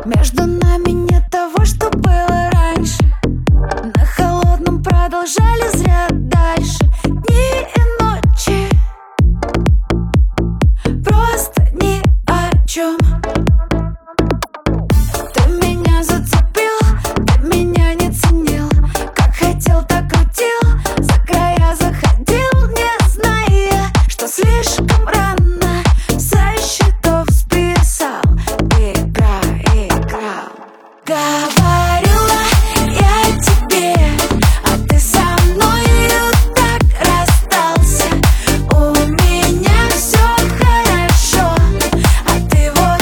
Между нами нет того, что было раньше. На холодном продолжали зря дальше. Дни и ночи, просто ни о чем. Ты меня зацепил, ты меня не ценил. Как хотел, так крутил, за края заходил, не зная, что слишком рано со счетов списал. Игра играл. Говорила я тебе, а ты со мною так расстался. У меня все хорошо, а ты вот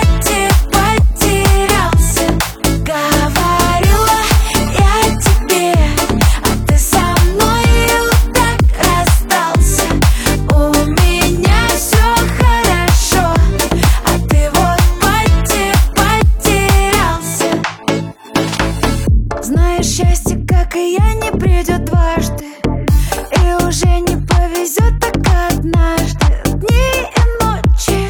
потерялся. Говорила я тебе, а ты со мною так расстался. У меня все хорошо, а ты вот потерялся. Знаешь, счастье, как и я, не придет дважды, и уже не повезет так однажды. Дни и ночи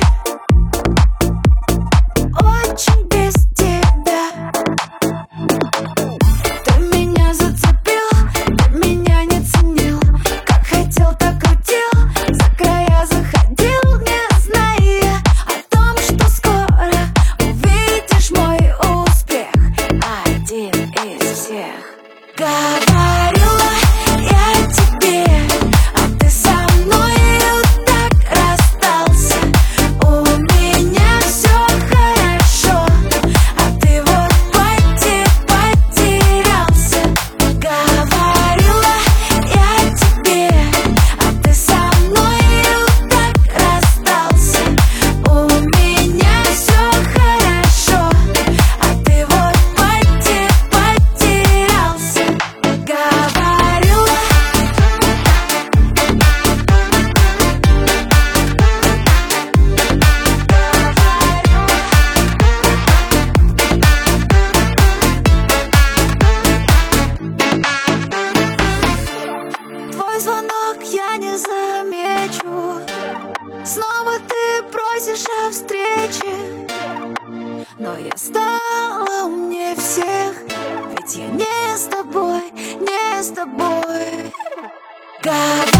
очень без тебя. Ты меня зацепил, ты меня не ценил. Как хотел, так крутил, за края заходил, не зная о том, что скоро увидишь мой успех. Один из всех. Говорила я тебе, а ты со мною так расстался. У меня все хорошо, а ты вот потерялся. Говорила я тебе, а ты со мною так расстался. У меня все хорошо, а ты вот потерялся. Говорила. Твой звонок я не замечу. Снова ты просишь о встрече, но я стала умнее всех, ведь я не с тобой, не с тобой.